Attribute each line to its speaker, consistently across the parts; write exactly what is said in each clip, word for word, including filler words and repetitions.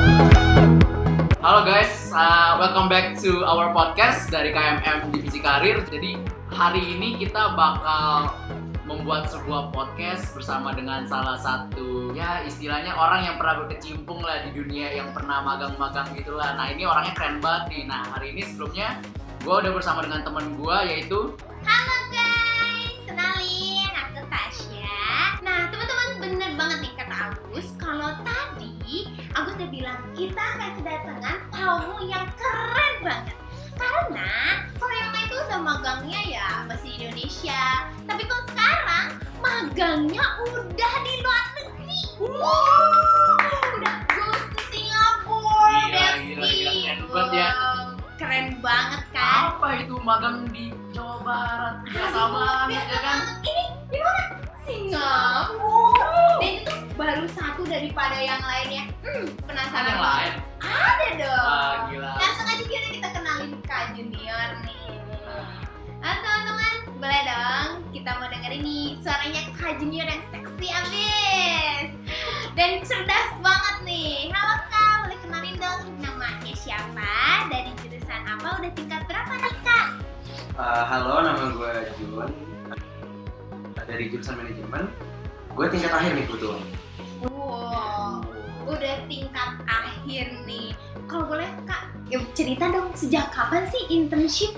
Speaker 1: Halo guys, uh, welcome back to our podcast dari K M M Divisi Karir. Jadi hari ini kita bakal membuat sebuah podcast bersama dengan salah satu, ya istilahnya orang yang pernah berkecimpung lah di dunia, yang pernah magang-magang gitulah. Nah ini orangnya keren banget nih. Nah hari ini sebelumnya gue udah bersama dengan teman gue yaitu.
Speaker 2: Halo guys, kenalin aku Tasya. Nah teman-teman, bener banget nih kata Agus. Kalau tadi Agus udah bilang kita akan kedatangan tamu yang keren banget. Karena kalau yang lain itu udah magangnya ya masih di Indonesia, tapi kalau sekarang magangnya udah di luar negeri. Wow, udah goes to Singapore.
Speaker 1: Gila, gila, gila, keren banget ya.
Speaker 2: Keren banget kan?
Speaker 1: Apa itu magang di Jawa Barat? Biasa banget ya kan?
Speaker 2: Ini di mana? Singapura. Dan itu baru satu daripada yang lainnya. Hmm, penasaran
Speaker 1: Yang lain?
Speaker 2: Ada dong.
Speaker 1: Ah, gila.
Speaker 2: Langsung aja kita kenalin Kak Junior nih. Nah teman-teman, boleh dong kita mau dengerin nih suaranya Kak Junior yang seksi abis dan cerdas banget nih. Halo Kak, boleh kenalin dong namanya siapa, dari jurusan apa, udah tingkat berapa nih Kak?
Speaker 3: Uh, halo, nama gue Jun, dari jurusan manajemen. Gue tingkat akhir nih kebetulan.
Speaker 2: Wow, udah tingkat akhir nih. Kalau boleh Kak, ya cerita dong sejak kapan sih internship?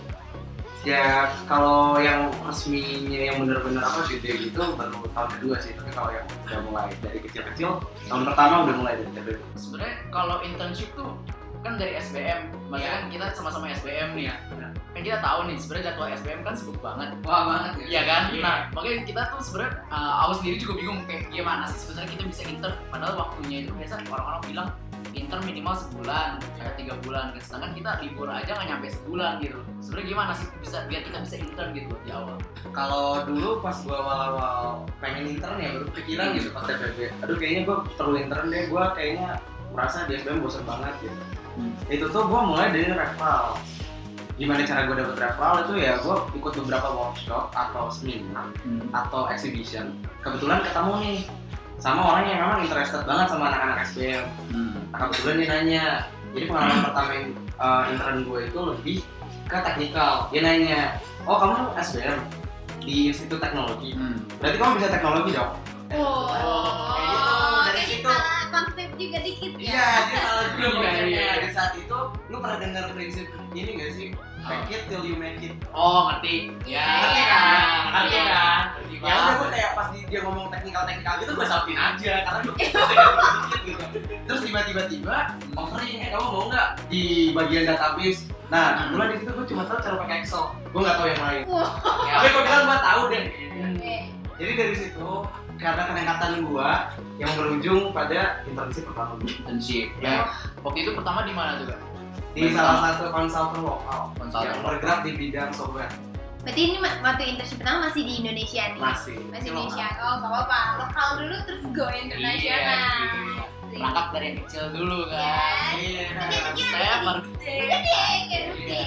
Speaker 3: Ya kalau yang resminya yang benar-benar apa gede gitu baru tahun kedua sih. Tapi kalau yang udah mulai dari kecil-kecil, tahun pertama udah mulai dari T B B.
Speaker 1: Sebenarnya kalau internship tuh kan dari S B M, maksudnya kan kita sama-sama S B M nih ya. Kan kita tahu nih sebenarnya jadwal S B M kan sibuk banget.
Speaker 3: Wah banget ya.
Speaker 1: Iya kan?
Speaker 3: Yeah.
Speaker 1: Nah, makanya kita tuh sebenarnya uh, aku sendiri juga bingung kayak gimana sih sebenarnya kita bisa intern, padahal waktunya itu biasa orang-orang bilang intern minimal sebulan, kayak tiga bulan. Sedangkan kita libur aja nggak nyampe sebulan gitu. Sebenarnya gimana sih bisa biar kita bisa intern gitu di awal?
Speaker 3: Kalau dulu pas gue awal-awal pengen intern ya baru kepikiran gitu pas T B B. Aduh kayaknya gue perlu intern deh. Gue kayaknya merasa di S B M bosan banget gitu. Hmm. Itu tuh gue mulai dari referral. Gimana cara gue dapet referral itu ya gue ikut beberapa workshop atau seminar hmm. atau exhibition. Kebetulan ketemu nih sama orang yang memang interested banget sama anak-anak S B M. Hmm. Nah, kebetulan dia nanya. Jadi pengalaman pertama uh, intern gue itu lebih ke teknikal. Dia nanya, oh kamu S B M di Institut Teknologi. Hmm. Berarti kamu bisa teknologi dong?
Speaker 2: Oh,
Speaker 3: oh kayak gitu. Dari situ
Speaker 2: salah konsep juga dikit ya.
Speaker 3: Iya, dia salah juga konsepnya.
Speaker 1: Iya.
Speaker 3: Di saat itu, lu pernah dengar prinsip ini nggak sih? Fake it till you make it.
Speaker 1: Oh ngerti. Ya.
Speaker 3: Ngerti kan? Ngerti
Speaker 1: Iya.
Speaker 3: kan?
Speaker 1: Ngerti
Speaker 3: Ya udah gue kayak pas dia ngomong teknikal-teknikal gitu gue saltin aja karena gue sedikit gitu. Terus tiba-tiba offering, eh kamu mau nggak di bagian database? Nah, kebetulan di situ gue cuma tahu cara pakai Excel. Gue nggak tahu yang lain.
Speaker 2: Wow.
Speaker 1: Ya.
Speaker 3: Tapi gue bilang gue tahu deh.
Speaker 2: Okay.
Speaker 3: Jadi dari situ karena kenekatan gue yang berujung pada internship pertama gue.
Speaker 1: Internship. Ya. Waktu itu pertama di mana juga?
Speaker 3: Di salah satu konsultan lokal
Speaker 1: Konsultan
Speaker 3: yang
Speaker 1: lokal.
Speaker 3: bergerak di bidang software.
Speaker 2: Berarti ini waktu internship pertama masih di Indonesia nih?
Speaker 3: Masih.
Speaker 2: Masih Indonesia. Oh gak apa-apa, lokal dulu terus go internasional.
Speaker 1: Iya, berangkat dari yang kecil dulu kan.
Speaker 3: Iya.
Speaker 1: Saya baru
Speaker 2: Udah deh, ngerti.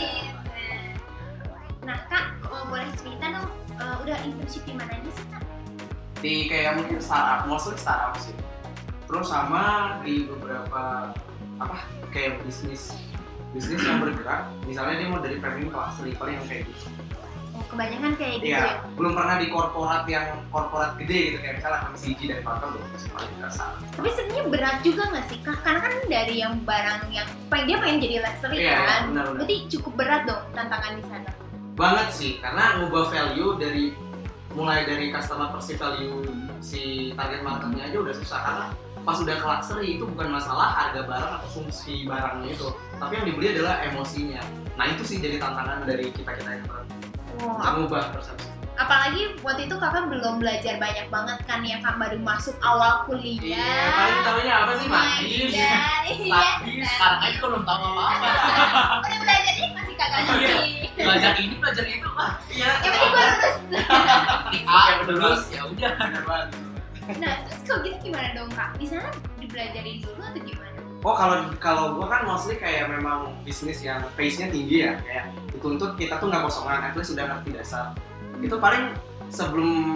Speaker 2: Nah Kak, kalau boleh cerita dong, uh, udah internship di mana aja sih Kak?
Speaker 3: Di kayak mungkin startup, mostly startup sih. Terus sama di beberapa apa kayak bisnis bisnis yang bergerak. Misalnya dia mau dari premium kelas sleeper yang kayak gitu.
Speaker 2: Oh, kebanyakan kayak gitu
Speaker 3: Iya,
Speaker 2: ya?
Speaker 3: belum pernah di korporat yang korporat gede gitu kayak misalnya F M C G dari kantor belum masih paling besar.
Speaker 2: Tapi sebenarnya berat juga nggak sih Kak? Karena kan dari yang barang yang pengen dia pengen jadi luxury
Speaker 3: Iya,
Speaker 2: kan?
Speaker 3: benar-benar.
Speaker 2: Berarti cukup berat dong tantangan di sana.
Speaker 3: Banget sih, karena ngubah value dari mulai dari customer perceive value si target marketnya aja udah susah karena pas udah ke luxury itu bukan masalah harga barang atau fungsi barangnya itu, tapi yang dibeli adalah emosinya. Nah itu sih jadi tantangan dari kita-kita yang
Speaker 2: Wow.
Speaker 3: mengubah persepsi.
Speaker 2: Apalagi waktu itu kakak belum belajar banyak banget kan ya, kan baru masuk awal kuliah.
Speaker 3: Iya, paling tahunya apa sih,
Speaker 2: Oh my
Speaker 3: Matis?
Speaker 2: God, iya.
Speaker 1: Matis, sekarang aja kok belum tahu apa-apa.
Speaker 2: Udah belajarnya masih kagak ngerti.
Speaker 1: Belajar ini, belajar itu lah.
Speaker 3: Iya.
Speaker 2: Yang penting gue lulus.
Speaker 1: Ah, terus ya udah.
Speaker 2: Nah, terus kalau gitu gimana dong Kak? Di sana dipelajarin dulu atau gimana?
Speaker 3: Oh kalau kalau gue kan mostly kayak memang bisnis yang pace-nya tinggi ya, kayak dituntut kita tuh nggak kosongan, at least sudah ngerti dasar. Itu paling sebelum T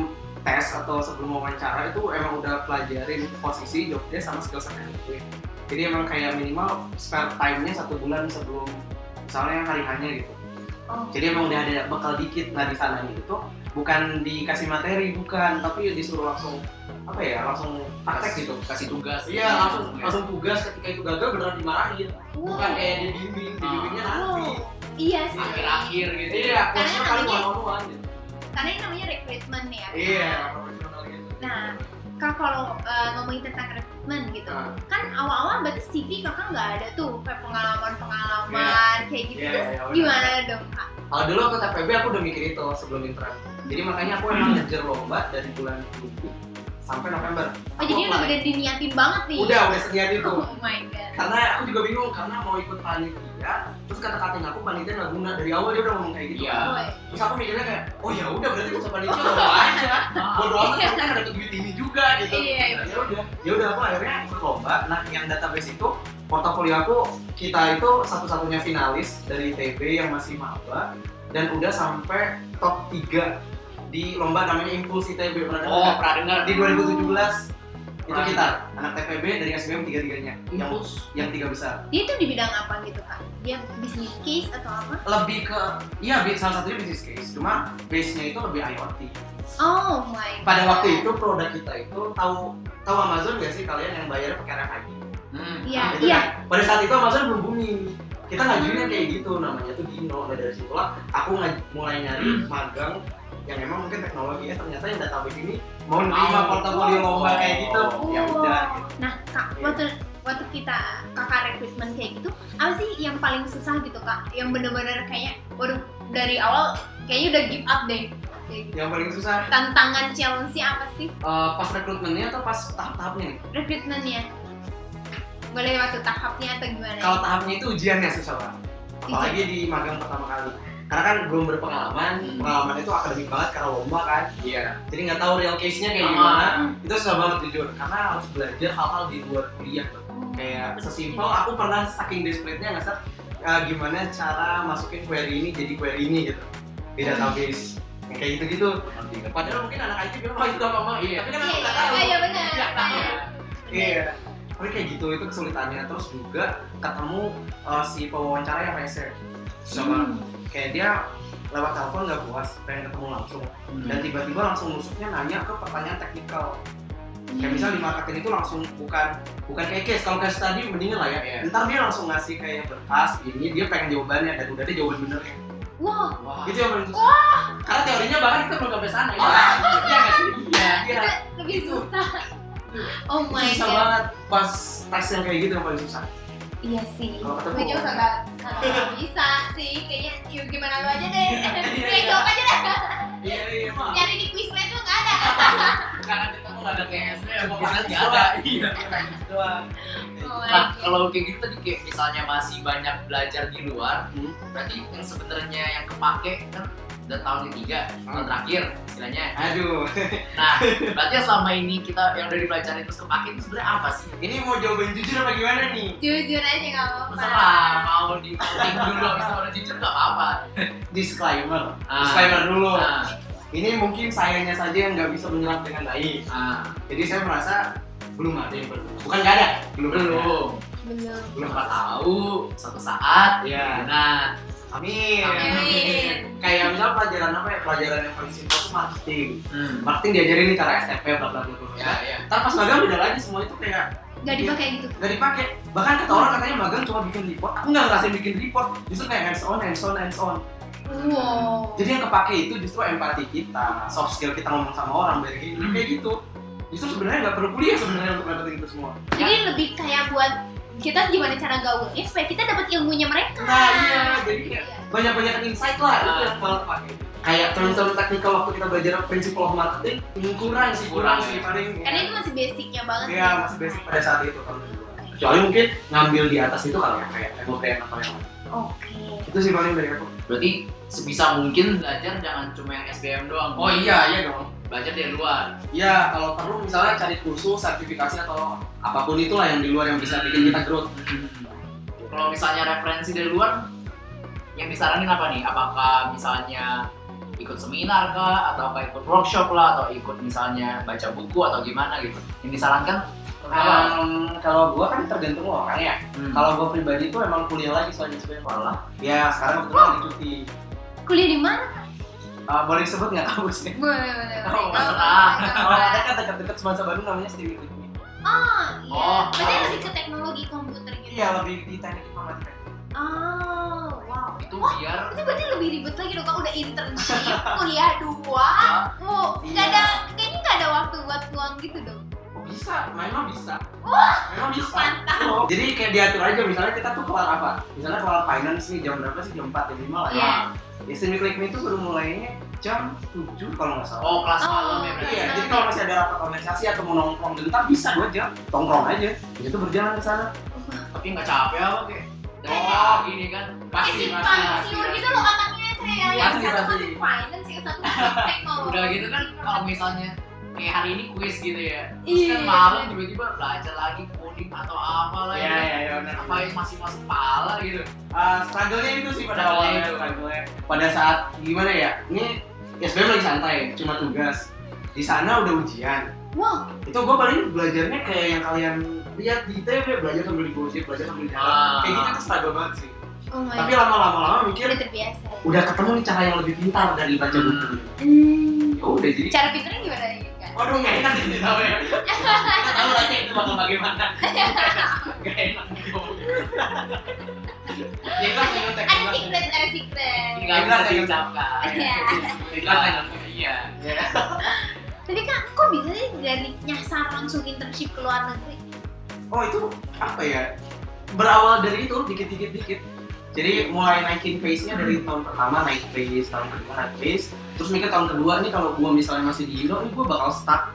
Speaker 3: tes atau sebelum wawancara itu emang udah pelajarin posisi, job desk sama skill set yang itu. Jadi emang kayak minimal spare time-nya satu bulan sebelum misalnya hari hanya gitu.
Speaker 2: Oh.
Speaker 3: Jadi emang udah ada bekal dikit. Nah di sana itu bukan dikasih materi, bukan, tapi disuruh langsung apa ya, langsung praktek gitu,
Speaker 1: kasih tugas.
Speaker 3: iya langsung langsung tugas, ketika itu gagal beneran dimarahin,
Speaker 2: Wow.
Speaker 3: bukan kayak dibimbing, dibimbingnya
Speaker 2: Wow.
Speaker 3: nanti.
Speaker 2: Iya sih.
Speaker 1: Akhir-akhir gitu.
Speaker 3: Iya,
Speaker 2: Karena
Speaker 3: kursnya paling
Speaker 2: namanya-
Speaker 3: one-on-one gitu.
Speaker 2: Karena yang namanya rekrutmen ya.
Speaker 3: Iya, profesional gitu.
Speaker 2: Nah, Kak kalau uh, ngomongin tentang rekrutmen gitu,
Speaker 3: Nah.
Speaker 2: kan awal-awal berarti C V kakak nggak ada tuh kayak pengalaman-pengalaman kayak gitu.
Speaker 3: Iya,
Speaker 2: Terus
Speaker 3: iya, benar.
Speaker 2: gimana dong kak?
Speaker 3: Kalau dulu aku T P B aku udah mikir itu sebelum intern. Jadi makanya aku emang ngejar lomba dari bulan Juli sampai November.
Speaker 2: Oh jadi udah udah diniatin banget nih.
Speaker 3: Udah, udah sedia itu.
Speaker 2: Oh my god.
Speaker 3: Karena aku juga bingung karena mau ikut panitia, terus kata-katain aku panitia nggak guna, dari awal dia udah ngomong kayak gitu.
Speaker 1: Iya.
Speaker 2: Boy.
Speaker 3: Terus aku mikirnya kayak, oh ya udah berarti gak usah panitia, lomba aja. Bodo amat kan ada duit ini juga gitu.
Speaker 2: Iya, iya.
Speaker 3: Ya udah, ya udah aku akhirnya ikut lomba. Nah yang database itu portofolio aku, kita itu satu-satunya finalis dari I T B yang masih maba dan udah sampai top tiga di lomba namanya Impulse I T B, pernah dengar
Speaker 1: Oh,
Speaker 3: nggak?
Speaker 1: pernah dengar.
Speaker 3: Di dua ribu tujuh belas itu
Speaker 1: Pernah
Speaker 3: kita anak T P B dari S B M tiga-tiganya yang
Speaker 1: Impulse.
Speaker 3: yang tiga besar.
Speaker 2: Dia tuh di bidang apa gitu kak? Dia business case atau apa?
Speaker 3: Lebih ke, iya bi- salah satunya business case, cuma base-nya itu lebih I O T.
Speaker 2: Oh my god.
Speaker 3: Pada waktu itu produk kita itu tahu tahu Amazon nggak sih kalian yang bayar pakai R F I D?
Speaker 1: Hmm.
Speaker 2: Iya,
Speaker 3: Nah, itu
Speaker 2: iya.
Speaker 3: kan, pada saat itu Amazon belum booming. Kita ngajuinnya kayak gitu, namanya tuh Dino. Nah dari situlah aku ngaj- mulai nyari magang yang emang mungkin teknologi, ya ternyata yang database ini mau nerima
Speaker 1: Mau.
Speaker 3: portofolio lomba kayak gitu.
Speaker 2: Oh.
Speaker 3: Ya udah gitu.
Speaker 2: Nah kak,
Speaker 3: Iya.
Speaker 2: waktu waktu kita kakak rekrutmen kayak gitu, apa sih yang paling susah gitu kak? Yang bener-bener kayak, waduh dari awal kayaknya udah give up deh. Kayak gitu.
Speaker 3: Yang paling susah
Speaker 2: Tantangan challenge-nya apa sih?
Speaker 3: eh, pas rekrutmennya atau pas tahap-tahapnya nih?
Speaker 2: Rekrutmennya? Boleh waktu tahapnya atau gimana?
Speaker 3: Kalau tahapnya itu ujiannya susah banget. Apalagi di magang pertama kali. Karena kan belum berpengalaman,
Speaker 1: Hmm.
Speaker 3: pengalaman itu akademik banget karena lomba kan.
Speaker 1: Iya.
Speaker 3: Jadi nggak tahu real case-nya kayak
Speaker 1: Ah.
Speaker 3: gimana.
Speaker 2: Hmm.
Speaker 3: Itu susah banget jujur. Karena harus belajar hal-hal di luar kuliah.
Speaker 2: Oh.
Speaker 3: Kayak sesimpel aku pernah saking desperate-nya nggak set uh, gimana cara masukin query ini jadi query ini gitu di database. Yang kayak gitu-gitu. Padahal mungkin anak I T bilang, oh itu gampang.
Speaker 1: Iya.
Speaker 3: Tapi kan
Speaker 2: Iya,
Speaker 3: aku nggak
Speaker 2: iya,
Speaker 3: tahu.
Speaker 2: iya benar.
Speaker 1: Nggak tahu.
Speaker 2: benar.
Speaker 3: Iya. Tapi kayak gitu itu kesulitannya. Terus juga ketemu uh, si pewawancara yang rese. Susah banget.
Speaker 2: Hmm.
Speaker 3: Kayak dia lewat telepon nggak puas, pengen ketemu langsung. Dan tiba-tiba langsung nusuknya nanya ke pertanyaan teknikal. Kayak misal di marketing itu langsung bukan bukan kayak case, kalau case tadi mendingan lah ya.
Speaker 1: Iya.
Speaker 3: Ntar dia langsung ngasih kayak berkas, ini dia pengen jawabannya dan udah ada jawaban benernya.
Speaker 2: Wow.
Speaker 1: Wah.
Speaker 3: Itu yang paling susah. Karena teorinya bahkan kita belum sampai sana. Ya. Iya nggak sih? Iya. Iya.
Speaker 2: Itu lebih susah. Oh
Speaker 3: Itu
Speaker 2: my
Speaker 3: susah
Speaker 2: god.
Speaker 3: banget pas tes yang kayak gitu yang paling susah.
Speaker 2: Iya sih.
Speaker 3: Kalau ketemu
Speaker 2: Gue juga
Speaker 3: orang.
Speaker 2: kagak kagak bisa sih. Kayaknya yuk gimana lu aja deh. Kayak jawab aja deh.
Speaker 3: Iya iya mah.
Speaker 2: Nyari di Quizlet tuh nggak ada.
Speaker 1: Karena kita mau ada kayak S D M,
Speaker 3: Bukan
Speaker 1: pokoknya
Speaker 3: gitu
Speaker 1: nggak ada. Iya.
Speaker 3: Doang.
Speaker 2: Oh my
Speaker 1: Nah,
Speaker 2: god.
Speaker 1: kalau kayak gitu tadi kayak misalnya masih banyak belajar di luar,
Speaker 3: Hmm.
Speaker 1: berarti yang sebenarnya yang kepake kan udah tahun ketiga, tahun terakhir istilahnya.
Speaker 3: Aduh.
Speaker 1: Nah, berarti yang selama ini kita yang udah dipelajari terus kepake itu sebenarnya apa sih?
Speaker 3: Ini mau jawaban jujur apa gimana nih?
Speaker 2: Jujur aja nggak apa-apa.
Speaker 1: Terserah, mau di voting dulu, bisa udah jujur nggak apa-apa.
Speaker 3: Disclaimer.
Speaker 1: Ah.
Speaker 3: Disclaimer dulu.
Speaker 1: Nah,
Speaker 3: Ini mungkin sayanya saja yang nggak bisa menyerap dengan baik.
Speaker 1: nah,
Speaker 3: Jadi saya merasa belum ada yang berbeda. Bukan nggak ada, belum ada.
Speaker 1: belum.
Speaker 2: Belum.
Speaker 1: Belum pernah tahu suatu saat.
Speaker 3: Iya.
Speaker 1: Nah,
Speaker 3: Amin.
Speaker 2: Amin.
Speaker 3: Kayak misal pelajaran apa ya? Pelajaran yang paling simpel itu marketing.
Speaker 1: hmm.
Speaker 3: Marketing diajarin nih cara S T P bla bla bla bla.
Speaker 1: Ya, ya.
Speaker 3: Ntar pas magang beda lagi, semua itu kayak
Speaker 2: Nggak dipakai gitu.
Speaker 3: nggak dipakai. Bahkan kata orang katanya magang cuma bikin report. Aku nggak ngerasain bikin report. Justru kayak hands on, hands on, hands on.
Speaker 2: Wow.
Speaker 3: Jadi yang kepake itu justru empati kita, soft skill kita ngomong sama orang biar gini, kayak gitu. Justru sebenarnya nggak perlu kuliah sebenarnya untuk dapetin itu semua.
Speaker 2: Jadi lebih kayak buat kita gimana cara gaulnya supaya kita dapat ilmunya mereka.
Speaker 3: Nah iya, jadi kayak
Speaker 2: Iya.
Speaker 3: banyak-banyak insight lah itu yang malah kepake. Kayak term-term teknikal waktu kita belajar principle of marketing, hmm, kurang sih, kurang sih paling.
Speaker 2: Karena itu masih basicnya banget.
Speaker 3: Iya masih basic pada saat itu kalau menurut gua. Kecuali mungkin ngambil di atas itu kali ya, kayak emo brand atau yang lain.
Speaker 2: Oke.
Speaker 3: Itu sih paling dari aku.
Speaker 1: Berarti sebisa mungkin belajar jangan cuma yang S B M doang.
Speaker 3: Oh iya, iya dong.
Speaker 1: Belajar dari luar.
Speaker 3: Iya, kalau perlu misalnya cari kursus, sertifikasi atau apapun itulah yang di luar yang bisa bikin kita growth.
Speaker 1: Kalau misalnya referensi dari luar, yang disaranin apa nih? Apakah misalnya ikut seminar kah, atau kayak ikut workshop lah, atau ikut misalnya baca buku atau gimana gitu? Yang disarankan?
Speaker 3: Um, kalau gue kan tergantung orang ya.
Speaker 1: Hmm.
Speaker 3: Kalau gue pribadi tuh emang kuliah lagi soalnya sebenarnya. Ya sekarang kebetulan lagi cuti.
Speaker 2: Kuliah di mana?
Speaker 3: Uh, boleh disebut nggak kampusnya?
Speaker 2: Boleh, boleh.
Speaker 1: Oh,
Speaker 2: boleh.
Speaker 1: masalah.
Speaker 3: Oh, dekat dekat dekat Semansa Bandung namanya Stevie Clickme.
Speaker 2: Oh, iya.
Speaker 1: Oh,
Speaker 2: Berarti
Speaker 3: oh.
Speaker 2: lebih ke teknologi komputer gitu.
Speaker 3: Iya lebih di teknik informatika.
Speaker 2: Oh, wow.
Speaker 1: Itu
Speaker 2: Oh,
Speaker 1: biar
Speaker 2: itu berarti lebih ribet lagi dong, Kak. Udah internship, kuliah dua. Oh, nggak
Speaker 3: Iya.
Speaker 2: ada, kayaknya nggak ada waktu buat luang gitu dong.
Speaker 3: Oh bisa, memang bisa.
Speaker 2: Wah,
Speaker 3: memang bisa.
Speaker 2: mantap.
Speaker 3: Oh, jadi kayak diatur aja misalnya kita tuh kelar apa? Misalnya kelar finance nih jam berapa sih? Jam empat, jam lima lah.
Speaker 2: Iya.
Speaker 3: Ya Stevie Clickme itu baru mulainya jam tujuh kalau nggak salah.
Speaker 1: oh kelas
Speaker 2: Oh.
Speaker 1: malam ya berarti.
Speaker 3: Iya, jadi kalau masih ada rapat organisasi atau mau nongkrong bentar bisa dua jam, tongkrong aja. Itu berjalan ke sana.
Speaker 1: Tapi nggak capek apa kayak?
Speaker 2: Kayak-
Speaker 1: Oh gini kan?
Speaker 3: Pasti,
Speaker 2: Kayak
Speaker 3: pasti,
Speaker 2: simpang
Speaker 3: pasti,
Speaker 2: siur
Speaker 3: pasti.
Speaker 2: gitu loh katanya kayak yang
Speaker 3: Pasti,
Speaker 2: satu
Speaker 3: pasti.
Speaker 2: masuk finance, yang satu masuk teknologi.
Speaker 1: Udah gitu kan kalau misalnya kayak hari ini kuis gitu ya, terus
Speaker 2: Iya.
Speaker 1: kan malam tiba-tiba belajar lagi coding atau apa lah
Speaker 3: Iya,
Speaker 1: ya,
Speaker 3: iya, iya, benar.
Speaker 1: apa yang masih masuk kepala gitu.
Speaker 3: Uh, struggle-nya itu sih pada
Speaker 1: Struggle-nya
Speaker 3: awalnya,
Speaker 1: itu.
Speaker 3: struggle-nya. Pada saat gimana ya? Ini ya sebenarnya lagi santai, cuma tugas. Di sana udah ujian.
Speaker 2: Wow,
Speaker 3: Itu gue paling belajarnya kayak yang kalian lihat di T V, belajar sambil digosip, belajar sambil jalan.
Speaker 1: Ah.
Speaker 3: Kayak gitu tuh struggle banget sih.
Speaker 2: oh my
Speaker 3: Tapi
Speaker 2: god.
Speaker 3: lama-lama lama mikir
Speaker 2: Udah terbiasa.
Speaker 3: udah ketemu nih cara yang lebih pintar dari baca buku.
Speaker 2: Hmm.
Speaker 3: Ya udah jadi.
Speaker 2: Cara pinternya gimana nih, Kak?
Speaker 3: Waduh nggak enak jadi tahu ya. Kita tahu lah itu bakal bagaimana. Nggak enak ngomong. Ya kan yang tek.
Speaker 2: Ada secret, ada secret.
Speaker 1: Tinggal
Speaker 3: Tinggal
Speaker 1: bisa
Speaker 3: tinggal.
Speaker 1: diucapkan.
Speaker 2: Iya.
Speaker 1: Tinggal kan? Iya.
Speaker 2: Tapi Kak, kok bisa sih dari nyasar langsung internship ke luar negeri?
Speaker 3: Oh itu apa ya? Berawal dari itu dikit-dikit dikit. Jadi mulai naikin pace-nya dari tahun pertama naik pace, tahun kedua naik pace. Terus mikir tahun kedua nih kalau gua misalnya masih di Indo, nih gua bakal stuck.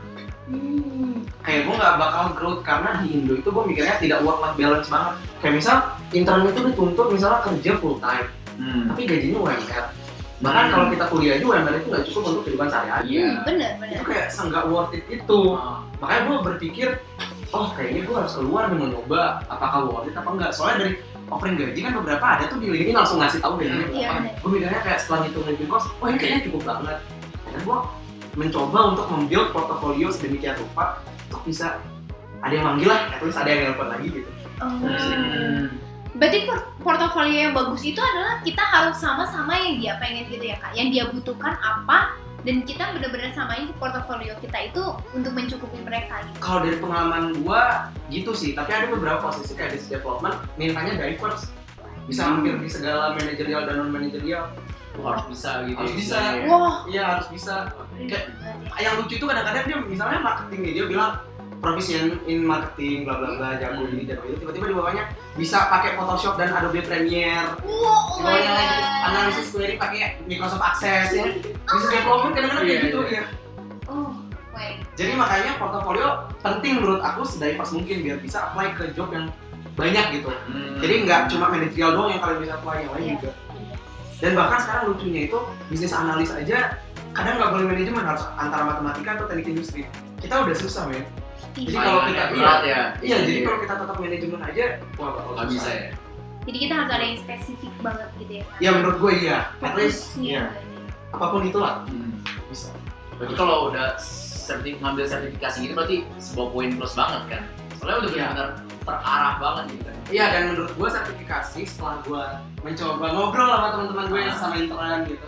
Speaker 2: Hmm.
Speaker 3: Kayak gua nggak bakal growth karena di Indo itu gua mikirnya tidak work life balance banget. Kayak misal intern itu dituntut misalnya kerja full time,
Speaker 1: Hmm.
Speaker 3: tapi gajinya U M R. Bahkan
Speaker 1: Hmm.
Speaker 3: kalau kita kuliah aja U M R itu nggak cukup untuk kehidupan sehari-hari.
Speaker 1: Iya.
Speaker 2: Hmm, bener, bener.
Speaker 3: Itu kayak nggak worth it itu.
Speaker 1: Oh.
Speaker 3: Makanya gue berpikir, oh kayaknya gue harus keluar dan mencoba apakah worth it apa enggak. Soalnya dari offering gaji kan beberapa ada tuh di LinkedIn langsung ngasih tahu gajinya
Speaker 2: Iya,
Speaker 3: berapa.
Speaker 2: bener.
Speaker 3: Gue mikirnya kayak setelah hitung living cost, oh ini kayaknya cukup banget. Dan gue mencoba untuk membuild portofolio sedemikian rupa untuk bisa ada yang manggil lah, at least ada yang nelfon lagi gitu.
Speaker 2: Oh.
Speaker 1: Hmm.
Speaker 2: Berarti por- portofolio yang bagus itu adalah kita harus sama-sama yang dia pengen gitu ya, Kak. Yang dia butuhkan apa, dan kita benar-benar samain portofolio kita itu untuk mencukupi mereka gitu.
Speaker 3: Kalau dari pengalaman gue gitu sih, tapi ada beberapa posisi kayak business development mintanya diverse, bisa
Speaker 2: Hmm.
Speaker 3: hampir di segala manajerial dan non manajerial.
Speaker 1: Oh, harus bisa gitu.
Speaker 3: Harus
Speaker 1: ya.
Speaker 3: bisa.
Speaker 1: Iya.
Speaker 2: Wah,
Speaker 3: Iya harus bisa. Kayak yang lucu itu kadang-kadang dia misalnya marketing nih, dia bilang proficient in marketing bla bla bla, jago ini jago itu, tiba-tiba di bawahnya bisa pakai Photoshop dan Adobe Premiere,
Speaker 2: wow, oh
Speaker 3: di
Speaker 2: my
Speaker 3: bawahnya lagi
Speaker 2: god.
Speaker 3: analisis query pakai Microsoft Access ya. Business development kadang-kadang kayak
Speaker 1: Iya,
Speaker 3: gitu
Speaker 1: iya.
Speaker 3: ya.
Speaker 2: Oh, wait.
Speaker 3: Jadi makanya portofolio penting menurut aku sedivers mungkin biar bisa apply ke job yang banyak gitu.
Speaker 1: Hmm.
Speaker 3: Jadi nggak cuma manajerial doang yang kalian bisa apply, yang lain
Speaker 2: Iya.
Speaker 3: juga. Dan bahkan sekarang lucunya itu bisnis analis aja kadang nggak boleh manajemen, harus antara matematika atau teknik industri. Kita udah susah men. Jadi
Speaker 2: Iya.
Speaker 3: kalau
Speaker 1: Saingannya
Speaker 3: kita
Speaker 1: berat ya.
Speaker 3: Iya, jadi kalau kita tetap manajemen aja, wah bakal
Speaker 1: nggak bisa
Speaker 3: susah.
Speaker 1: ya.
Speaker 2: Jadi kita harus ada yang spesifik banget gitu ya, Kak.
Speaker 3: Ya menurut gue iya. At least,
Speaker 2: Fokusnya.
Speaker 3: iya. Apapun itulah
Speaker 1: Hmm.
Speaker 3: bisa.
Speaker 1: Berarti kalau udah sertif ngambil sertifikasi gitu berarti sebuah poin plus banget kan? Soalnya udah
Speaker 3: Iya.
Speaker 1: benar-benar terarah banget gitu kan.
Speaker 3: Iya, dan menurut gue sertifikasi setelah gue mencoba ngobrol sama teman-teman gue yang sama intern gitu.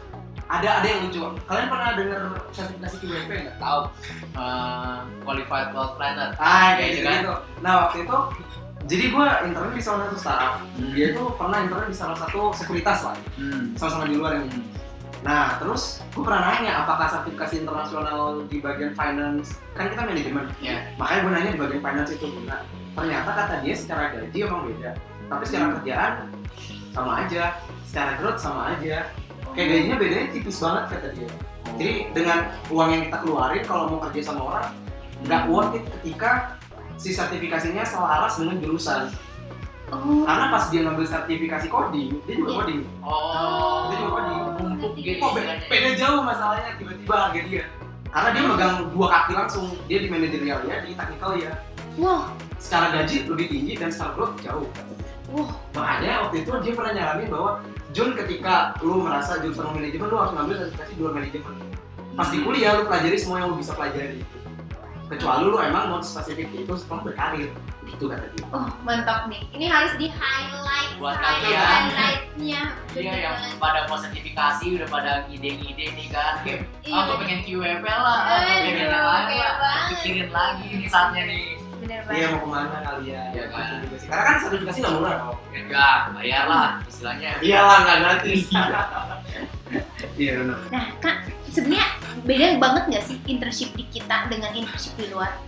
Speaker 3: Ada ada yang lucu. Kalian pernah dengar sertifikasi Q B P nggak?
Speaker 1: Tahu uh, qualified wealth planner.
Speaker 3: Ah, kayak
Speaker 1: Gitu
Speaker 3: gitu,
Speaker 1: kan?
Speaker 3: gitu. Nah waktu itu, jadi gue intern di salah satu startup.
Speaker 1: Hmm.
Speaker 3: Dia tuh pernah intern di salah satu sekuritas lah,
Speaker 1: Hmm.
Speaker 3: sama-sama di luar yang. Nah terus gue pernah nanya apakah sertifikasi internasional di bagian finance, kan kita manajemen.
Speaker 1: Ya.
Speaker 3: Makanya gue nanya di bagian finance itu guna. Ternyata kata dia secara gaji emang beda, tapi secara kerjaan sama aja, secara growth sama aja. Kayak gajinya bedanya tipis banget kata dia. Jadi dengan uang yang kita keluarin kalau mau kerja sama orang nggak worth it ketika si sertifikasinya selaras dengan jurusan.
Speaker 2: Oh.
Speaker 3: Karena pas dia ngambil sertifikasi coding, dia juga
Speaker 2: Iya.
Speaker 3: coding.
Speaker 1: Oh.
Speaker 3: Dia juga coding.
Speaker 1: Numpuk gitu.
Speaker 3: Kok beda, beda jauh masalahnya tiba-tiba harga dia. Karena dia megang dua kaki langsung, dia di manajerial ya, di technical ya.
Speaker 2: Wah,
Speaker 3: Secara gaji lebih tinggi dan secara growth jauh.
Speaker 2: wah.
Speaker 3: Makanya waktu itu dia pernah nyaranin bahwa Jun, ketika lu merasa jurusan manajemen, lu harus ngambil sertifikasi di luar manajemen. Pas di kuliah lu pelajari semua yang lu bisa pelajari. Kecuali lu emang mau spesifik itu setelah berkarir. Itu kata dia.
Speaker 2: Oh, mantap nih. Ini harus di highlight
Speaker 1: Buat
Speaker 2: highlight
Speaker 1: kalian.
Speaker 2: highlightnya.
Speaker 1: Iya, yang pada mau sertifikasi udah pada ide-ide nih kan, kayak
Speaker 2: Iya.
Speaker 1: ah gue pengen Q W P lah, ah, gue pengen yang
Speaker 2: Aduh,
Speaker 1: lain
Speaker 2: kayak
Speaker 1: lah,
Speaker 2: banget.
Speaker 1: pikirin lagi ini saatnya nih.
Speaker 2: Bener
Speaker 3: Iya,
Speaker 2: banget.
Speaker 3: mau kemana kalian?
Speaker 1: Iya kan.
Speaker 3: Sertifikasi. Karena kan sertifikasi nggak murah kok.
Speaker 1: Enggak, bayar lah istilahnya.
Speaker 3: Iyalah, nggak gratis. Iya benar.
Speaker 2: Nah, Kak, sebenarnya beda banget nggak sih internship di kita dengan internship di luar?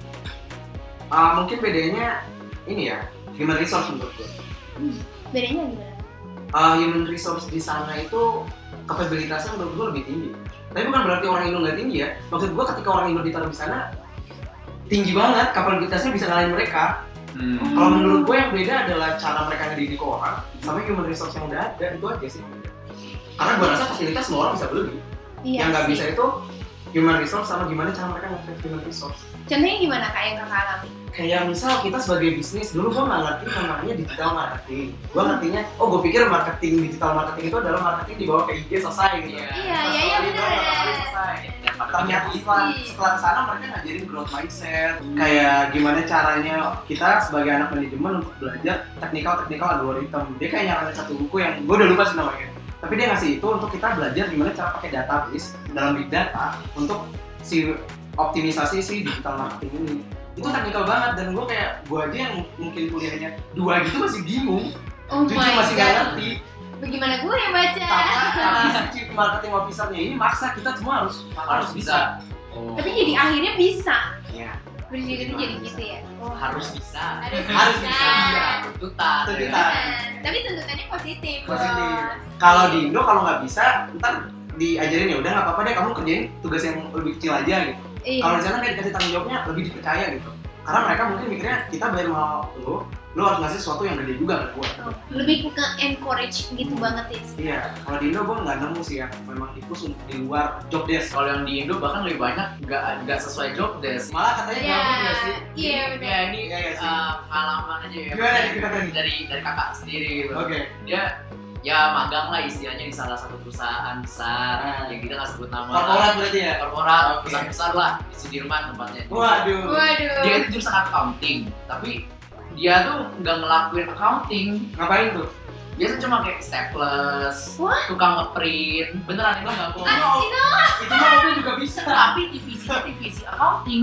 Speaker 3: Ah, mungkin bedanya ini ya, human resource menurut gue.
Speaker 2: Hmm, bedanya gimana?
Speaker 3: Uh, human resource di sana itu kapabilitasnya menurut gue lebih tinggi. Tapi bukan berarti orang Indo nggak tinggi ya. Maksud gue ketika orang Indo ditaruh di sana tinggi banget, kapabilitasnya bisa ngalahin mereka.
Speaker 1: Hmm.
Speaker 3: Kalau menurut gue yang beda adalah cara mereka ngedidik orang sama human resource yang udah ada, itu aja sih. Karena gue rasa fasilitas semua orang bisa beli.
Speaker 2: Iya
Speaker 3: yang nggak
Speaker 2: sih.
Speaker 3: bisa itu human resource sama gimana cara mereka nge-create human resource.
Speaker 2: Contohnya gimana Kak yang Kakak alami?
Speaker 3: Kayak misal kita sebagai bisnis, dulu gue nggak ngerti namanya digital marketing. Gue ngertinya, oh gue pikir marketing, digital marketing itu adalah marketing dibawa ke I G selesai gitu.
Speaker 1: Iya.
Speaker 2: Iya, iya, iya, benar.
Speaker 3: Selesai.
Speaker 1: Dan pada
Speaker 3: Ternyata
Speaker 1: pikir,
Speaker 3: setelah,
Speaker 2: Iya.
Speaker 3: setelah kesana mereka ngajarin growth mindset, kayak gimana caranya kita sebagai anak manajemen untuk belajar teknikal-teknikal algoritma. Dia kayak nyaranin satu buku yang gue udah lupa sih namanya. Tapi dia ngasih itu untuk kita belajar gimana cara pakai database dalam big data untuk si optimisasi si digital marketing ini. Itu teknikal banget dan gue kayak gue aja yang mungkin kuliahnya dua gitu masih bingung,
Speaker 2: Oh
Speaker 3: jujur
Speaker 2: my
Speaker 3: masih nggak
Speaker 2: god.
Speaker 3: ngerti.
Speaker 2: Bagaimana gue yang baca?
Speaker 3: Tapi, tapi si chief marketing officer-nya ini maksa kita semua harus
Speaker 1: harus bisa. Oh.
Speaker 2: Tapi jadi akhirnya bisa.
Speaker 3: Ya.
Speaker 2: Berjadinya jadi gitu ya. Oh.
Speaker 1: harus bisa.
Speaker 2: Harus
Speaker 3: Harus
Speaker 2: bisa.
Speaker 3: bisa, iya.
Speaker 1: Tuntutan.
Speaker 3: Tuntutan.
Speaker 2: Nah, tapi tuntutannya positif.
Speaker 3: Positif.
Speaker 2: Bos.
Speaker 3: Kalau di Indo kalau nggak bisa, ntar diajarin ya udah nggak apa-apa deh, kamu kerjain tugas yang lebih kecil aja gitu.
Speaker 2: Iya.
Speaker 3: Kalau di sana kayak dikasih tanggung jawabnya lebih dipercaya gitu. Karena mereka mungkin mikirnya kita bayar mahal lu, lu harus ngasih sesuatu yang gede juga ke gua.
Speaker 2: Oh, lebih ke encourage gitu banget ya.
Speaker 3: Iya, kalau di Indo gua nggak nemu sih yang memang dipush untuk di luar job desk.
Speaker 1: Kalau yang di Indo bahkan lebih banyak nggak nggak sesuai job desk.
Speaker 3: Malah katanya
Speaker 2: Iya.
Speaker 3: gabung nggak sih?
Speaker 2: Iya
Speaker 1: Jadi,
Speaker 2: benar.
Speaker 1: ya ini
Speaker 3: Iya, iya sih.
Speaker 1: uh, pengalaman aja ya.
Speaker 3: Gimana nih, gimana nih?
Speaker 1: Dari dari kakak sendiri gitu.
Speaker 3: Oke.
Speaker 1: Dia ya magang lah istilahnya di salah satu perusahaan besar
Speaker 3: Ah.
Speaker 1: yang kita nggak sebut nama.
Speaker 3: Korporat berarti ya?
Speaker 1: Korporat
Speaker 3: Oke.
Speaker 1: perusahaan besar lah di Sudirman tempatnya.
Speaker 3: Waduh.
Speaker 2: Waduh.
Speaker 1: Dia itu jurusan accounting, tapi dia tuh nggak ngelakuin accounting.
Speaker 3: Ngapain tuh?
Speaker 1: Dia tuh cuma kayak staples,
Speaker 2: Wah.
Speaker 1: tukang ngeprint, beneran itu nggak bohong.
Speaker 2: Ah, itu
Speaker 3: Itu mah udah juga bisa.
Speaker 1: Tapi divisinya divisi accounting.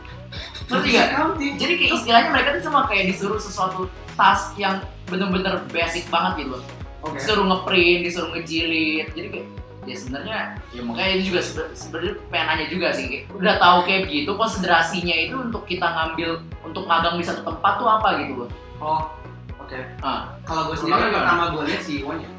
Speaker 1: Ngerti gak?
Speaker 3: Accounting.
Speaker 1: Jadi kayak istilahnya mereka tuh cuma kayak disuruh sesuatu task yang bener-bener basic banget gitu loh.
Speaker 3: Oke.
Speaker 1: Disuruh ngeprint, disuruh ngejilid. Jadi kayak ya sebenarnya ya makanya ini juga sebe- sebenarnya pengen nanya juga sih, kayak, udah tahu kayak begitu konsiderasinya itu untuk kita ngambil untuk magang di satu tempat tuh apa gitu loh.
Speaker 3: Oh, oke.
Speaker 1: Ah,
Speaker 3: Kalau gue sendiri
Speaker 1: Kalau
Speaker 3: yang
Speaker 1: gimana?
Speaker 3: pertama gue lihat C E O-nya.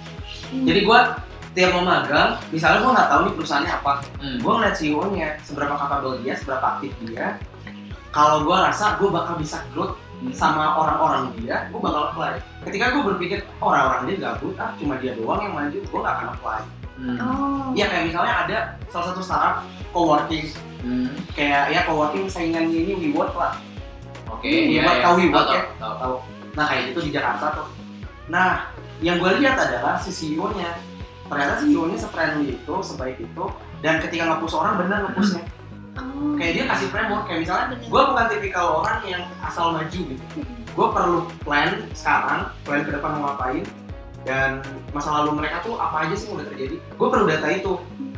Speaker 3: Jadi gue tiap mau magang, misalnya gue nggak tahu nih perusahaannya apa,
Speaker 1: hmm.
Speaker 3: gue ngeliat C E O-nya, seberapa capable dia, seberapa aktif dia. Kalau gue rasa gue bakal bisa growth sama orang-orang dia, gue bakal apply. Ketika gue berpikir oh, orang-orang dia gabut, ah cuma dia doang yang maju, gue nggak akan apply.
Speaker 1: Hmm.
Speaker 2: Oh.
Speaker 3: Iya kayak misalnya ada salah satu startup co-working,
Speaker 1: Hmm.
Speaker 3: kayak ya co-working saingan ini WeWork lah.
Speaker 1: Oke,
Speaker 3: Hmm,
Speaker 1: iya,
Speaker 3: buat
Speaker 1: iya.
Speaker 3: tahu WeWork
Speaker 1: Tahu,
Speaker 3: ya?
Speaker 1: tahu.
Speaker 3: Tahu. Nah kayak gitu di Jakarta tuh. Nah yang gue lihat adalah si C E O-nya. Ternyata C E O-nya se-friendly itu, sebaik itu, dan ketika nge-push orang bener nge-pushnya.
Speaker 2: Oh.
Speaker 3: Kayak dia kasih framework, kayak misalnya
Speaker 2: Bener.
Speaker 3: gue bukan tipikal orang yang asal maju gitu. Gue perlu plan sekarang, plan ke depan mau ngapain, dan masa lalu mereka tuh apa aja sih yang udah terjadi. Gue perlu data itu.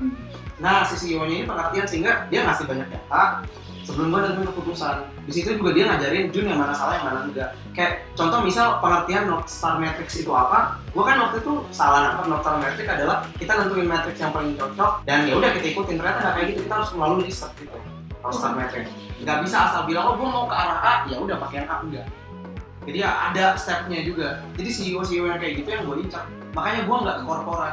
Speaker 3: Nah si C E O-nya ini pengertian sehingga dia ngasih banyak data sebelum gue nentuin keputusan. Di situ juga dia ngajarin Jun yang mana salah yang mana enggak. Kayak contoh misal pengertian North Star Matrix itu apa? Gue kan waktu itu salah nangkep North Star Matrix adalah kita nentuin matrix yang paling cocok dan ya udah kita ikutin. Ternyata nggak kayak gitu, kita harus melalui step gitu. North Star Matrix. Nggak bisa asal bilang oh gue mau ke arah A, ya udah pakai yang A, enggak. Jadi ya ada stepnya juga. Jadi C E O C E O yang kayak gitu yang gue incar. Makanya gue nggak ke korporat.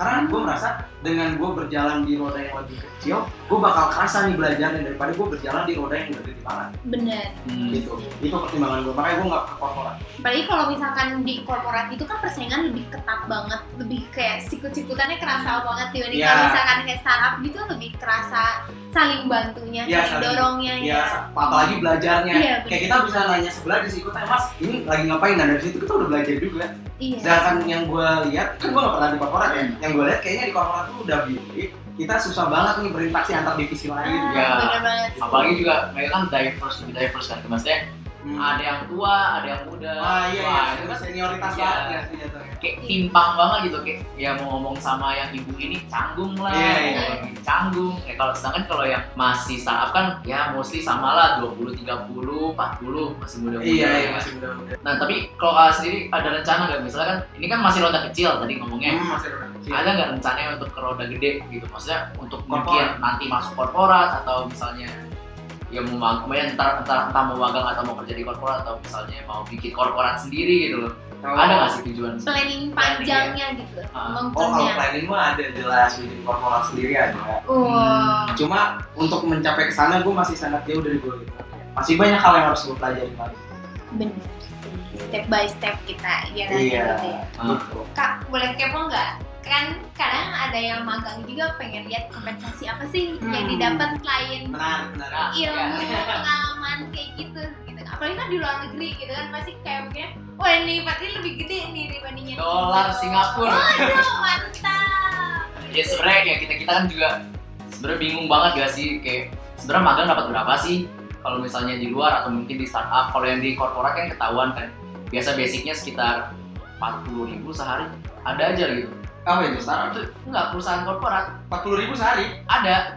Speaker 3: Karena gue merasa dengan gue berjalan di roda yang lebih kecil, gue bakal kerasa nih belajarnya daripada gue berjalan di roda yang udah gede banget.
Speaker 2: Bener.
Speaker 1: Hmm.
Speaker 3: Gitu. Itu pertimbangan gue. Makanya gue nggak ke korporat.
Speaker 2: Apalagi kalau misalkan di korporat itu kan persaingan lebih ketat banget, lebih kayak sikut-sikutannya kerasa banget dibanding
Speaker 3: Ya.
Speaker 2: kalau misalkan kayak startup gitu lebih kerasa saling bantunya,
Speaker 3: Ya,
Speaker 2: saling
Speaker 3: saling-
Speaker 2: dorongnya
Speaker 3: Ya,
Speaker 2: ya.
Speaker 3: apalagi belajarnya.
Speaker 2: Iya,
Speaker 3: Kayak
Speaker 2: bener.
Speaker 3: kita bisa nanya sebelah di situ, eh mas, ini lagi ngapain? Nah dari situ kita udah belajar juga.
Speaker 2: Iya.
Speaker 3: Sedangkan yang gue lihat, kan gue gak pernah di korporat ya. Yang gue lihat kayaknya di korporat tuh udah bilik, kita susah banget nih berinteraksi antar divisi lain.
Speaker 2: Ah,
Speaker 1: Ya.
Speaker 2: bener banget.
Speaker 1: Apalagi juga mereka kan diverse, lebih diverse kan. Maksudnya
Speaker 3: Hmm.
Speaker 1: ada yang tua, ada yang muda.
Speaker 3: Wah iya,
Speaker 1: Wah,
Speaker 3: iya,
Speaker 1: itu kan
Speaker 3: senioritas
Speaker 1: iya.
Speaker 3: banget ya sih jatuhnya.
Speaker 1: kayak timpang banget gitu, kayak ya mau ngomong sama yang ibu ini canggung lah,
Speaker 3: Iya,
Speaker 1: mau
Speaker 3: iya.
Speaker 1: ngomong ini canggung. Ya kalau sedangkan kalau yang masih startup kan ya mostly sama lah dua puluh, tiga puluh, empat puluh masih muda-muda.
Speaker 3: Iya, iya,
Speaker 1: ya.
Speaker 3: masih muda-muda.
Speaker 1: Nah tapi kalau kalian sendiri ada rencana nggak, misalnya kan ini kan masih roda kecil tadi ngomongnya,
Speaker 3: Hmm, masih roda kecil.
Speaker 1: ada nggak rencananya untuk ke roda gede gitu, maksudnya untuk
Speaker 3: Korporat.
Speaker 1: mungkin nanti masuk korporat atau misalnya ya mau mag- entah, entah, entah mau magang atau mau kerja di korporat atau misalnya mau bikin korporat sendiri gitu loh.
Speaker 3: Oh.
Speaker 1: Ada nggak sih tujuan?
Speaker 2: Planning panjangnya gitu,
Speaker 1: Ah.
Speaker 2: long
Speaker 3: Oh kalau
Speaker 2: termnya.
Speaker 3: planning mah ada jelas, bikin korporat sendiri ada.
Speaker 2: Wah.
Speaker 3: Cuma untuk mencapai ke sana gue masih sangat jauh dari gue gitu. Masih banyak hal yang harus gue pelajari lagi.
Speaker 2: Bener sih. Step by step kita ya nanti
Speaker 3: Iya.
Speaker 2: gitu ya.
Speaker 1: Ah.
Speaker 3: Gitu.
Speaker 2: Kak, boleh kepo nggak? Kan kadang ada yang magang juga pengen lihat kompensasi apa sih yang
Speaker 3: Hmm.
Speaker 2: didapat selain
Speaker 3: Menarik, menarik.
Speaker 1: Nah,
Speaker 2: ilmu,
Speaker 1: ya.
Speaker 2: pengalaman kayak gitu gitu. Apalagi kan di luar negeri gitu kan pasti kayak mungkin wah ini pasti lebih gede nih dibandingin
Speaker 1: Dolar
Speaker 2: Indo.
Speaker 1: Singapura.
Speaker 2: Waduh, mantap.
Speaker 1: Ya sebenarnya ya kita kita kan juga sebenarnya bingung banget gak sih, kayak sebenarnya magang dapat berapa sih kalau misalnya di luar atau mungkin di startup. Kalau yang di korporat kan ketahuan kan biasa basicnya sekitar empat puluh ribu sehari ada aja gitu.
Speaker 3: Apa itu startup?
Speaker 1: Itu enggak, perusahaan korporat
Speaker 3: empat puluh ribu sehari?
Speaker 1: ada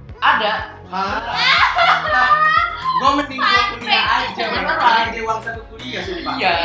Speaker 1: ada
Speaker 3: Gue mending gue kuliah aja,
Speaker 2: Beneran.
Speaker 3: beneran di uang satu kuliah sih pak.
Speaker 1: iya.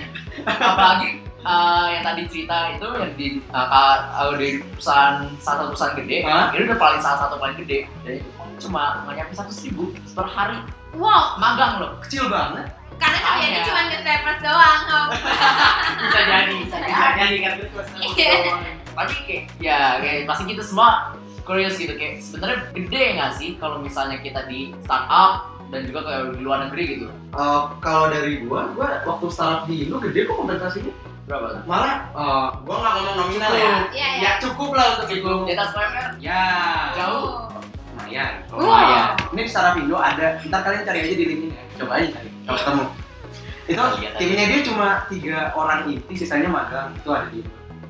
Speaker 1: Apalagi uh, yang tadi cerita itu yang di uh, ka- uh, di perusahaan satu perusahaan gede,
Speaker 3: Hah?
Speaker 1: ini udah paling salah satu paling gede dan itu cuma nggak nyampe seratus ribu per hari
Speaker 2: Wow,
Speaker 1: magang loh.
Speaker 3: Kecil banget.
Speaker 2: karena kerjanya
Speaker 1: Makanya.
Speaker 2: cuma nge-steppers doang kok.
Speaker 1: Bisa jadi, bisa jadi kan.
Speaker 2: Iya.
Speaker 1: Tapi kayak ya kayak pasti kita semua curious gitu, kayak sebenarnya gede nggak sih kalau misalnya kita di startup dan juga kayak di luar negeri gitu.
Speaker 3: Eh, kalau dari gua, gua waktu startup di Indo gede kok kompensasinya.
Speaker 1: Berapa tuh?
Speaker 3: Malah, eh, gua nggak ngomong nominal ya.
Speaker 2: Iya, iya.
Speaker 3: Ya cukup lah untuk itu.
Speaker 1: Cukup di atas P M R?
Speaker 3: Ya.
Speaker 1: Jauh.
Speaker 3: Lumayan.
Speaker 2: Wow.
Speaker 3: Lumayan. Ini di startup Indo ada. Ntar kalian cari aja di LinkedIn ya. Coba aja cari. Kalau ketemu. Itu
Speaker 1: Iya,
Speaker 3: timnya dia cuma tiga orang inti, sisanya magang. Itu ada di Indo.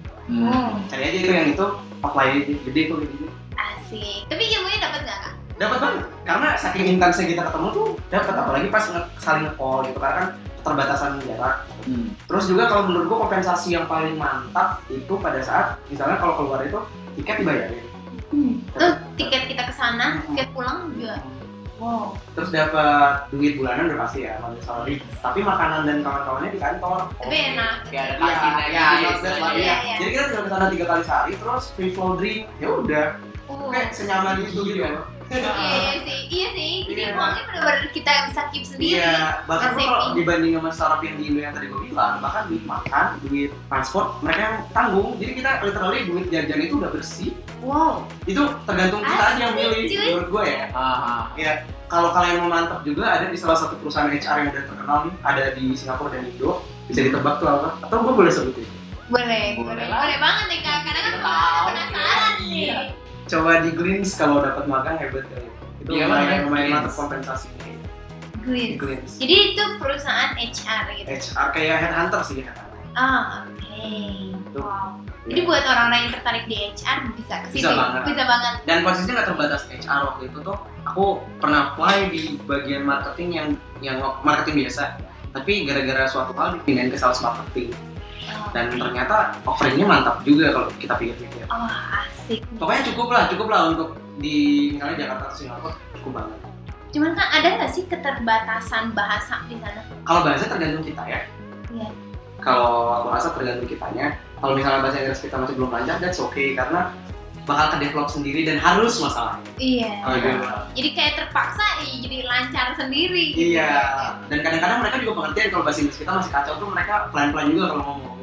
Speaker 2: Hmm.
Speaker 3: Cari aja itu yang itu apply aja. Gede tuh gitu.
Speaker 2: Asik. Tapi ilmunya dapat nggak kak?
Speaker 3: Dapat banget. Karena saking intensnya kita ketemu tuh dapat, apalagi pas nge- saling nge-call gitu karena kan keterbatasan jarak.
Speaker 1: Hmm.
Speaker 3: Terus juga kalau menurut gua kompensasi yang paling mantap itu pada saat misalnya kalau keluar itu tiket dibayarin.
Speaker 2: Hmm. Tuh tiket kita ke sana, tiket pulang juga. Wow.
Speaker 3: Terus dapat duit bulanan udah pasti ya, monthly salary. Tapi makanan dan kawan-kawannya di kantor.
Speaker 2: Tapi enak.
Speaker 1: Kayak ada
Speaker 3: Iya,
Speaker 1: kantinnya
Speaker 3: iya,
Speaker 1: gitu
Speaker 3: not bad lah,
Speaker 1: istilahnya.
Speaker 3: iya.
Speaker 2: Iya, iya.
Speaker 3: Jadi kita tinggal kesana tiga kali sehari, terus free flow drink, ya udah,
Speaker 2: Uh.
Speaker 3: kayak senyaman itu gitu.
Speaker 2: Iya, iya sih, iya sih. Jadi
Speaker 3: Iya.
Speaker 2: uangnya benar-benar kita bisa keep sendiri.
Speaker 3: Iya, bahkan gua
Speaker 2: Saving.
Speaker 3: kalau dibanding sama startup yang di Indo yang tadi gue bilang, bahkan duit makan, duit transport mereka yang tanggung. Jadi kita literally duit jajan itu udah bersih.
Speaker 2: Wow.
Speaker 3: Itu tergantung kita aja yang
Speaker 2: Asik,
Speaker 3: milih.
Speaker 2: cuy.
Speaker 3: Menurut gue ya.
Speaker 1: Ah, ah.
Speaker 3: Ya, kalau kalian mau mantap juga ada di salah satu perusahaan H R yang udah terkenal nih, ada di Singapura dan Indo. Bisa ditebak tuh apa? Atau gue boleh sebutin?
Speaker 2: Boleh,
Speaker 1: Boleh
Speaker 2: boleh,
Speaker 1: lah.
Speaker 2: boleh banget nih kak. Karena kan
Speaker 1: Kita
Speaker 2: orang
Speaker 1: tahu.
Speaker 2: penasaran
Speaker 1: Iya.
Speaker 2: nih.
Speaker 3: Coba di Glints kalau dapat magang hebat kali. Itu
Speaker 1: Iya,
Speaker 3: lumayan,
Speaker 1: makanya
Speaker 3: lumayan
Speaker 1: Glints.
Speaker 3: mantap kompensasinya.
Speaker 2: Glints.
Speaker 3: Glints.
Speaker 2: Jadi itu perusahaan H R gitu.
Speaker 3: H R kayak headhunter sih headhunter.
Speaker 2: Ah, oke.
Speaker 3: Tuh.
Speaker 2: Wow. Jadi buat orang-orang yang tertarik di H R bisa ke
Speaker 3: Bisa
Speaker 2: situ.
Speaker 3: banget.
Speaker 2: Bisa banget.
Speaker 3: Dan posisinya nggak terbatas H R waktu itu tuh. Aku pernah apply di bagian marketing yang yang marketing biasa. Tapi gara-gara suatu hal dipindahin ke sales marketing.
Speaker 2: Oh,
Speaker 3: Dan ternyata offeringnya mantap juga kalau kita pikir-pikir.
Speaker 2: oh, asik.
Speaker 3: Pokoknya cukup lah, cukup lah untuk di misalnya Jakarta atau Singapura cukup banget.
Speaker 2: Cuman kan ada nggak sih keterbatasan bahasa di sana?
Speaker 3: Kalau bahasa tergantung kita ya.
Speaker 2: Iya.
Speaker 3: Kalau aku rasa tergantung kitanya. Kalau misalnya bahasa Inggris kita masih belum lancar, that's okay karena bakal ke develop sendiri dan harus masalah.
Speaker 2: Iya.
Speaker 3: Kalau gitu.
Speaker 2: Jadi kayak terpaksa ya, jadi lancar sendiri. Gitu.
Speaker 3: Iya. Dan kadang-kadang mereka juga pengertian kalau bahasa Inggris kita masih kacau tuh mereka pelan-pelan juga kalau ngomong. Gitu.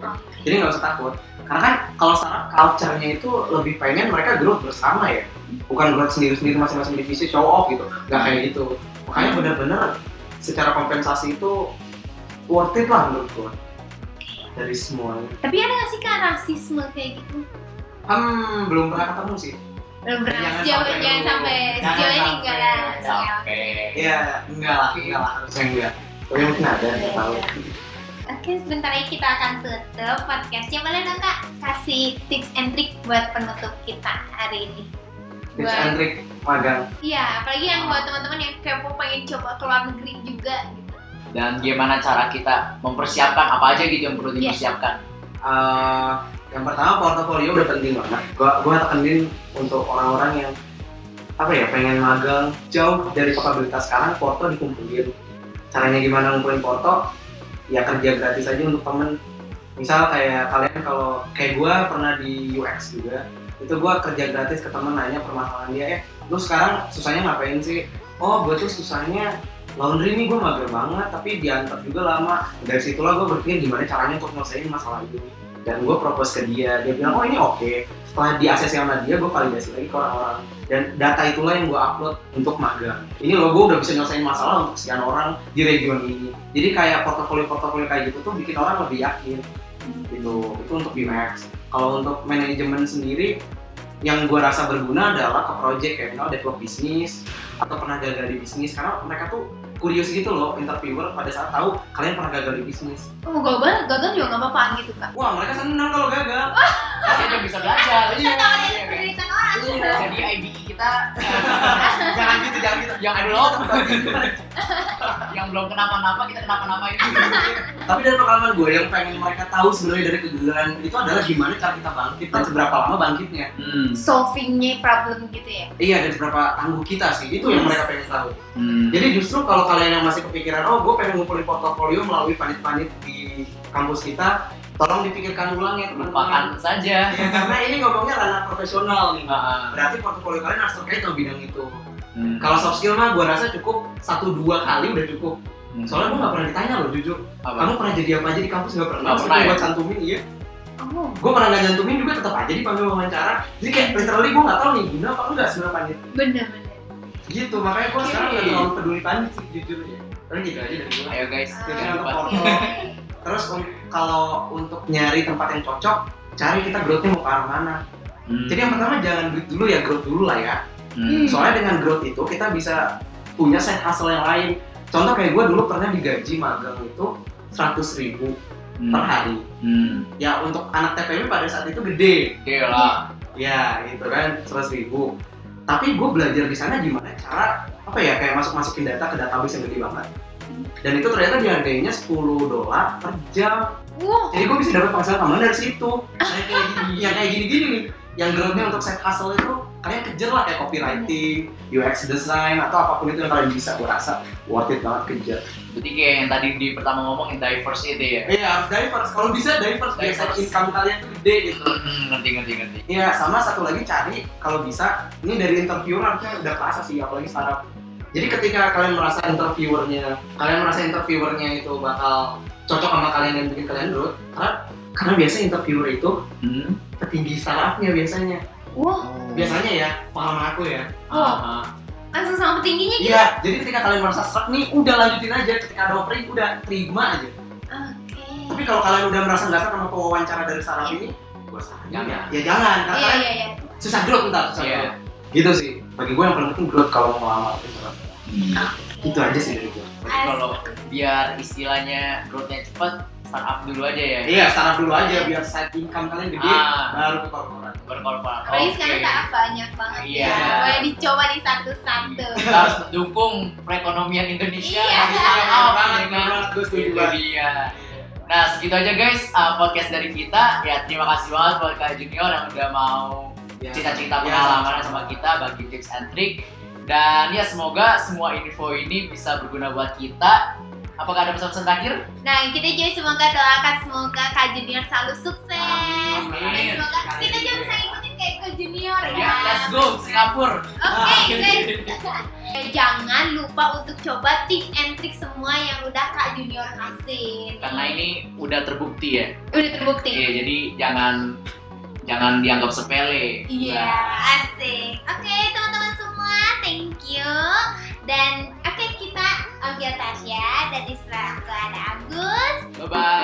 Speaker 3: Jadi nggak usah takut. Karena kan kalau startup culture-nya itu lebih pengen mereka growth bersama ya, bukan growth sendiri-sendiri masing-masing divisi show off gitu, nggak kayak gitu. Makanya benar-benar secara kompensasi itu worth it lah menurut gue dari semuanya.
Speaker 2: Tapi ada nggak sih Kak rasisme kayak gitu?
Speaker 3: Hmm, belum pernah ketemu sih.
Speaker 2: Belum pernah.
Speaker 3: Jangan
Speaker 2: Sejauh
Speaker 3: sampai
Speaker 2: jangan
Speaker 3: dulu.
Speaker 2: sampai
Speaker 1: Jangan
Speaker 2: sejauh ini
Speaker 1: sampai
Speaker 2: enggak lah.
Speaker 1: sampai.
Speaker 3: Iya, enggak lah, enggak lah, harusnya enggak. Tapi mungkin ada, nggak tahu.
Speaker 2: Oke, sebentar lagi kita akan tutup podcastnya. Boleh dong Kak kasih tips and trick buat penutup kita hari ini?
Speaker 3: Tips
Speaker 2: Buat-
Speaker 3: and trick magang.
Speaker 2: Iya, apalagi yang buat teman-teman yang kepo pengen coba ke luar negeri juga gitu.
Speaker 1: Dan gimana cara kita mempersiapkan apa aja gitu yang perlu
Speaker 2: Iya.
Speaker 1: dipersiapkan?
Speaker 3: Uh, yang pertama portofolio udah penting banget. Gua gua tekenin untuk orang-orang yang apa ya pengen magang jauh dari kapabilitas sekarang, porto dikumpulin. Caranya gimana ngumpulin porto? Ya kerja gratis aja untuk temen. Misal kayak kalian kalau kayak gua pernah di U X juga, itu gua kerja gratis ke temen nanya permasalahan dia, eh lu sekarang susahnya ngapain sih? Oh gua tuh susahnya laundry nih, gue mager banget tapi diantar juga lama. Dari situlah gue berpikir gimana caranya untuk nyelesain masalah itu, dan gue propose ke dia. Dia bilang oh ini oke. Setelah di A C C sama dia, gue validasi lagi ke orang-orang, dan data itulah yang gue upload untuk magang. Ini loh, gue udah bisa nyelesain masalah untuk sekian orang di region ini. Jadi kayak portofolio-portofolio kayak gitu tuh bikin orang lebih yakin gitu. Itu untuk di U X. Kalau untuk manajemen sendiri, yang gue rasa berguna adalah ke project kayak misalnya develop bisnis atau pernah gagal di bisnis, karena mereka tuh curious gitu loh, interviewer pada saat tahu kalian pernah gagal di bisnis.
Speaker 2: Oh, gagal, gagal juga nggak apa-apa gitu Kak.
Speaker 3: Wah, mereka senang kalau gagal.
Speaker 1: Tapi udah bisa belajar.
Speaker 2: Kita
Speaker 1: Iya,
Speaker 2: tahu
Speaker 1: iya,
Speaker 2: dari
Speaker 1: kan?
Speaker 2: penderitaan orang.
Speaker 3: Iya.
Speaker 1: Jadi I B E kita
Speaker 3: Jangan gitu, jangan gitu.
Speaker 1: yang belum yang belum kenapa-napa kita kenapa-napain.
Speaker 3: Tapi dari pengalaman gue yang pengen mereka tahu sebenarnya dari kegagalan itu adalah gimana cara kita bangkit dan seberapa lama bangkitnya.
Speaker 1: Hmm.
Speaker 2: Solvingnya problem gitu ya.
Speaker 3: Iya, dan seberapa tangguh kita sih, itu yang mereka pengen tahu.
Speaker 1: Hmm.
Speaker 3: Jadi justru kalau kalian yang masih kepikiran, oh gue pengen ngumpulin portofolio melalui panit-panit di kampus kita, tolong dipikirkan ulang ya teman-teman.
Speaker 1: Lupakan saja.
Speaker 3: Ya, karena ini ngomongnya ranah profesional nih.
Speaker 1: Ah,
Speaker 3: Berarti portofolio kalian harus terkait sama bidang itu.
Speaker 1: hmm.
Speaker 3: Kalau soft skill mah gue rasa cukup satu dua kali udah cukup.
Speaker 1: Hmm.
Speaker 3: Soalnya gue nggak pernah ditanya loh jujur.
Speaker 1: Apa?
Speaker 3: Kamu pernah jadi apa aja di kampus? Nggak pernah.
Speaker 1: Nggak
Speaker 3: Terus
Speaker 1: pernah,
Speaker 3: gue
Speaker 1: ya?
Speaker 3: cantumin iya.
Speaker 2: Oh.
Speaker 3: Gue pernah nggak nyantumin juga tetap aja dipanggil wawancara. Jadi kayak literally gue nggak tahu nih guna apa enggak sebenarnya panit.
Speaker 2: Bener-bener.
Speaker 3: Gitu, makanya gue
Speaker 2: Oke.
Speaker 3: sekarang nggak terlalu peduli panit sih jujur ya. Tapi gitu aja dari gue.
Speaker 1: Ayo guys,
Speaker 3: Jadi
Speaker 1: jangan
Speaker 3: untuk
Speaker 1: lupa.
Speaker 3: porto. Terus un- kalau untuk nyari tempat yang cocok, cari kita growth-nya mau ke arah mana.
Speaker 1: Hmm.
Speaker 3: Jadi yang pertama jangan duit dulu ya, growth dulu lah ya.
Speaker 1: Hmm.
Speaker 3: Soalnya dengan growth itu kita bisa punya side hustle yang lain. Contoh kayak gue dulu pernah digaji magang itu seratus ribu
Speaker 1: Hmm.
Speaker 3: per hari.
Speaker 1: Hmm.
Speaker 3: Ya untuk anak T P B pada saat itu gede.
Speaker 1: Oke lah.
Speaker 3: Ya gitu kan, seratus ribu. Tapi gue belajar di sana gimana cara apa ya kayak masuk masukin data ke database yang gede banget. Dan itu ternyata dihargainya sepuluh dolar per jam.
Speaker 2: Wow.
Speaker 3: Jadi gue bisa dapat penghasilan tambahan dari situ. Kayak kayak gini, yang kayak gini-gini nih. Yang growth-nya untuk side hustle itu kalian kejar lah kayak copywriting, U X design atau apapun itu yang kalian bisa. Gue rasa worth it banget kejar.
Speaker 1: Berarti kayak yang tadi di pertama ngomong yang diverse itu ya.
Speaker 3: Iya harus diverse. Kalau bisa diverse, biar side
Speaker 1: Diverse.
Speaker 3: income kalian tuh gede gitu.
Speaker 1: Hmm, ngerti ngerti ngerti.
Speaker 3: Iya, sama satu lagi cari kalau bisa, ini dari interviewer harusnya udah kerasa sih, apalagi startup. Jadi ketika kalian merasa interviewernya, kalian merasa interviewernya itu bakal cocok sama kalian dan bikin kalian growth, karena karena biasa interviewer itu
Speaker 1: Hmm.
Speaker 3: petinggi startupnya biasanya.
Speaker 2: Wow.
Speaker 3: Biasanya ya, pengalaman aku ya.
Speaker 1: Ah,
Speaker 2: Langsung sama petingginya gitu.
Speaker 3: Iya, jadi ketika kalian merasa serak nih, udah lanjutin aja. Ketika ada offering, udah terima aja.
Speaker 2: Oke.
Speaker 3: Tapi kalau kalian udah merasa nggak serak sama pewawancara dari startup ini, gua saranin
Speaker 1: Jangan.
Speaker 3: ya, ya jangan, karena
Speaker 2: Iya
Speaker 3: kalian
Speaker 2: iya iya.
Speaker 3: susah growth ntar, susah
Speaker 1: Iya.
Speaker 3: growth. Gitu sih. Bagi gue yang paling penting growth kalau mau ngelamar.
Speaker 1: Hmm.
Speaker 3: Itu aja sih dari gue.
Speaker 1: Berarti kalau biar istilahnya growth-nya cepat, startup dulu aja ya.
Speaker 3: Iya, startup dulu aja biar side income kalian gede,
Speaker 1: Ah.
Speaker 3: baru ke korporat.
Speaker 1: Berkorporat.
Speaker 2: Apalagi
Speaker 1: Oke.
Speaker 2: sekarang startup banyak banget
Speaker 1: Iya.
Speaker 2: ya. Boleh dicoba di satu-satu.
Speaker 1: Kita harus dukung perekonomian Indonesia.
Speaker 2: Iya.
Speaker 1: Harus
Speaker 3: Bener
Speaker 1: up,
Speaker 3: banget,
Speaker 1: ya
Speaker 3: bener
Speaker 1: kan?
Speaker 3: banget, gue setuju
Speaker 1: Itu
Speaker 3: banget.
Speaker 1: dia. Nah segitu aja guys uh, podcast dari kita. Ya terima kasih banget buat Kak Junior yang udah mau
Speaker 3: Ya.
Speaker 1: cerita-cerita
Speaker 3: Ya,
Speaker 1: pengalaman
Speaker 3: sama-sama.
Speaker 1: sama kita, bagi tips and trick. Dan ya semoga semua info ini bisa berguna buat kita. Apakah ada pesan-pesan terakhir?
Speaker 2: Nah, kita juga semoga doakan semoga Kak Junior selalu sukses.
Speaker 3: Amin.
Speaker 2: Dan semoga kita juga bisa ikutin kayak Kak Kak Junior ya.
Speaker 1: Ya, let's go Singapura.
Speaker 2: Oke guys. Jangan lupa untuk coba tips and trick semua yang udah Kak Junior kasih.
Speaker 1: Karena ini udah terbukti ya.
Speaker 2: Udah terbukti.
Speaker 1: Iya, jadi jangan jangan dianggap sepele.
Speaker 2: Iya,
Speaker 1: Nah,
Speaker 2: asik. Oke, teman-teman semua, thank you. Dan oke, kita ambil Tasya dan Isra, aku ada Agus.
Speaker 1: bye bye.